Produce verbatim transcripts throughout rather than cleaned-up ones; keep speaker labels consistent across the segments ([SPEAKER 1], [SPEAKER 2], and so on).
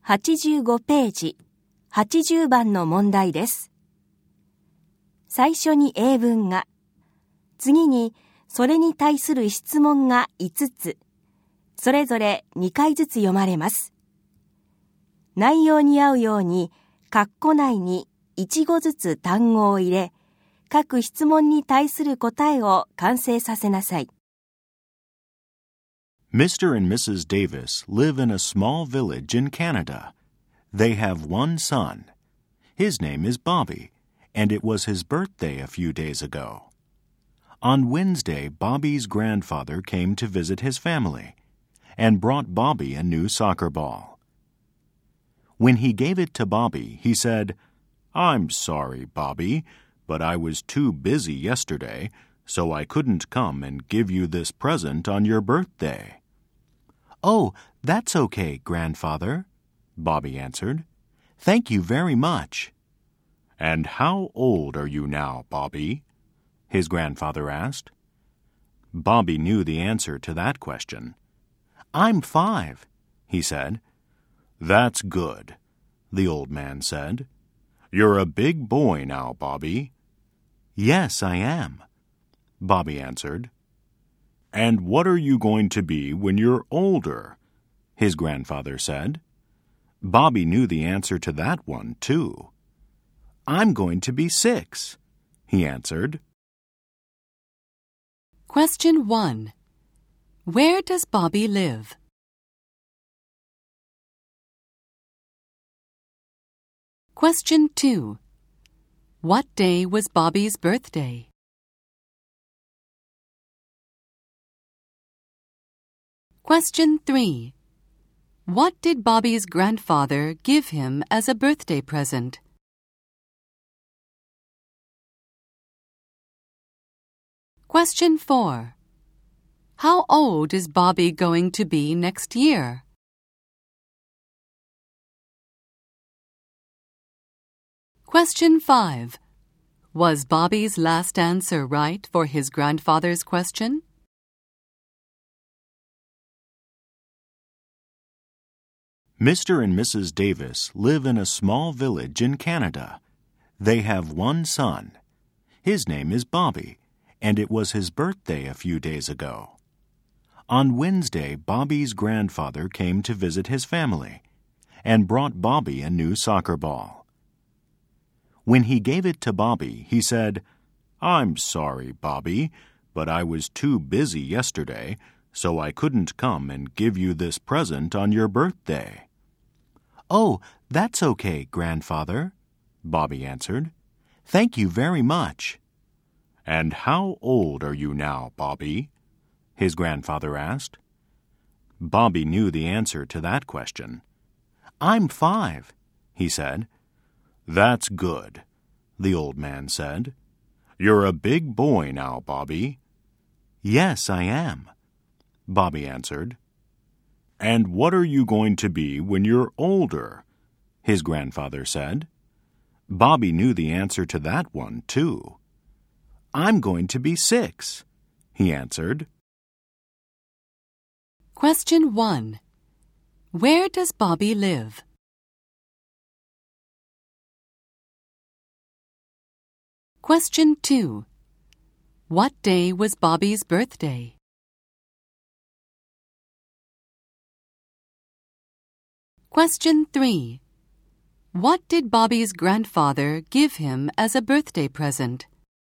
[SPEAKER 1] はちじゅうごページ、はちじゅうばんの問題です。最初に英文が、次にそれに対する質問がいつつ、それぞれにかいずつ読まれます。内容に合うように、括弧内にいち語ずつ単語を入れ、各質問に対する答えを完成させなさい。
[SPEAKER 2] Mister and Missus Davis live in a small village in Canada. They have one son. His name is Bobby, and it was his birthday a few days ago. On Wednesday, Bobby's grandfather came to visit his family and brought Bobby a new soccer ball. When he gave it to Bobby, he said, "I'm sorry, Bobby, but I was too busy yesterday, so I couldn't come and give you this present on your birthday." "Oh, that's okay, Grandfather," Bobby answered. "Thank you very much." "And how old are you now, Bobby?" his grandfather asked. Bobby knew the answer to that question. "I'm five," he said. "That's good," the old man said. "You're a big boy now, Bobby." "Yes, I am," Bobby answered. "And what are you going to be when you're older?" his grandfather said. Bobby knew the answer to that one, too. "I'm going to be six," he answered.
[SPEAKER 3] Question one. Where does Bobby live? Question two. What day was Bobby's birthday? Question three. What did Bobby's grandfather give him as a birthday present? Question four. How old is Bobby going to be next year? Question five. Was Bobby's last answer right for his grandfather's question?
[SPEAKER 2] Mister and Missus Davis live in a small village in Canada. They have one son. His name is Bobby, and it was his birthday a few days ago. On Wednesday, Bobby's grandfather came to visit his family and brought Bobby a new soccer ball. When he gave it to Bobby, he said, "I'm sorry, Bobby, but I was too busy yesterday, so I couldn't come and give you this present on your birthday." "Oh, that's okay, Grandfather," Bobby answered. "Thank you very much." "And how old are you now, Bobby?" his grandfather asked. Bobby knew the answer to that question. "I'm five," he said. "That's good," the old man said. "You're a big boy now, Bobby." "Yes, I am," Bobby answered. "And what are you going to be when you're older?" his grandfather said. Bobby knew the answer to that one, too. "I'm going to be six," he answered.
[SPEAKER 3] Question one. Where does Bobby live? Question two. What day was Bobby's birthday? Question three. What did Bobby's grandfather give him as a birthday present?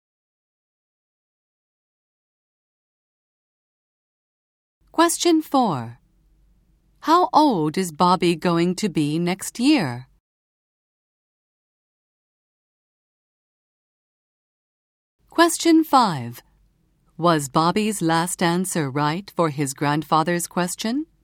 [SPEAKER 3] Question four. How old is Bobby going to be next year? Question five. Was Bobby's last answer right for his grandfather's question?